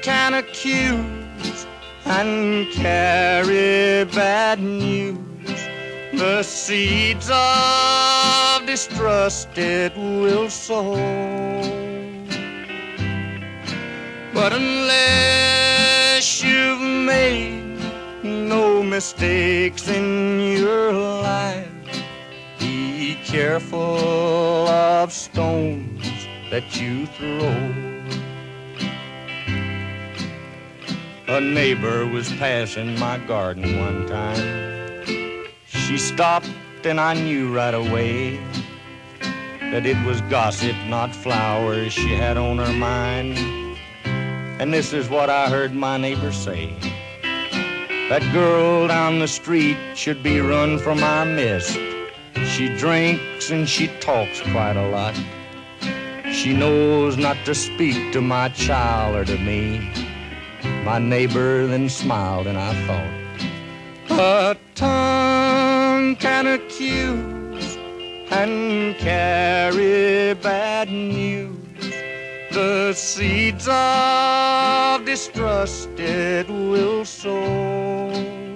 can accuse and carry bad news. The seeds of distrust it will sow. But unless you've made no mistakes in your life, be careful of stones that you throw. A neighbor was passing my garden one time. She stopped and I knew right away that it was gossip, not flowers, she had on her mind. And this is what I heard my neighbor say: that girl down the street should be run from our midst. She drinks and she talks quite a lot. She knows not to speak to my child or to me. My neighbor then smiled and I thought, a tongue can accuse and carry bad news. The seeds of distrust it will sow.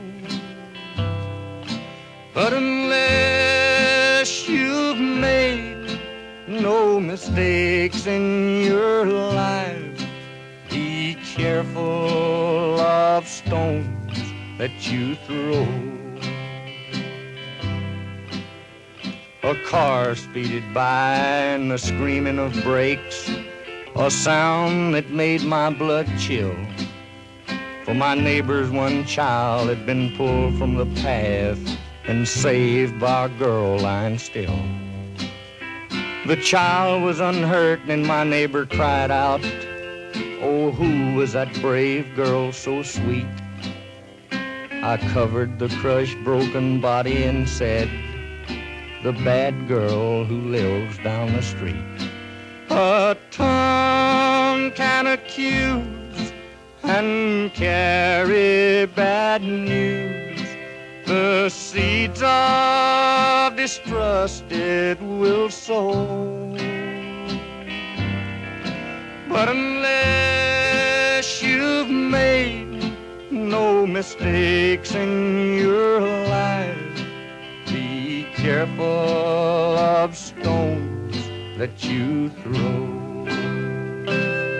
But unless you've made no mistakes in your life, be careful of stones that you throw. A car speeded by and the screaming of brakes, a sound that made my blood chill. For my neighbor's one child had been pulled from the path and saved by a girl lying still. The child was unhurt and my neighbor cried out, oh, who was that brave girl so sweet? I covered the crushed, broken body and said, the bad girl who lives down the street. A tongue can accuse and carry bad news. The seeds of distrust it will sow. But unless you've made no mistakes in your life, be careful of stones that you throw.